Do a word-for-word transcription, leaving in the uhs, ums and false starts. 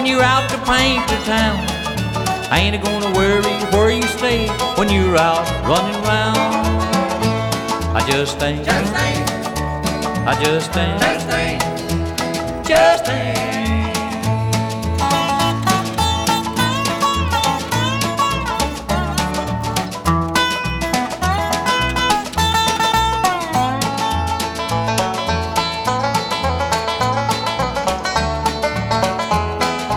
when you're out to paint the town. I ain't gonna worry where you stay when you're out running round. I just ain't, Just ain't, I just ain't, just ain't, just ain't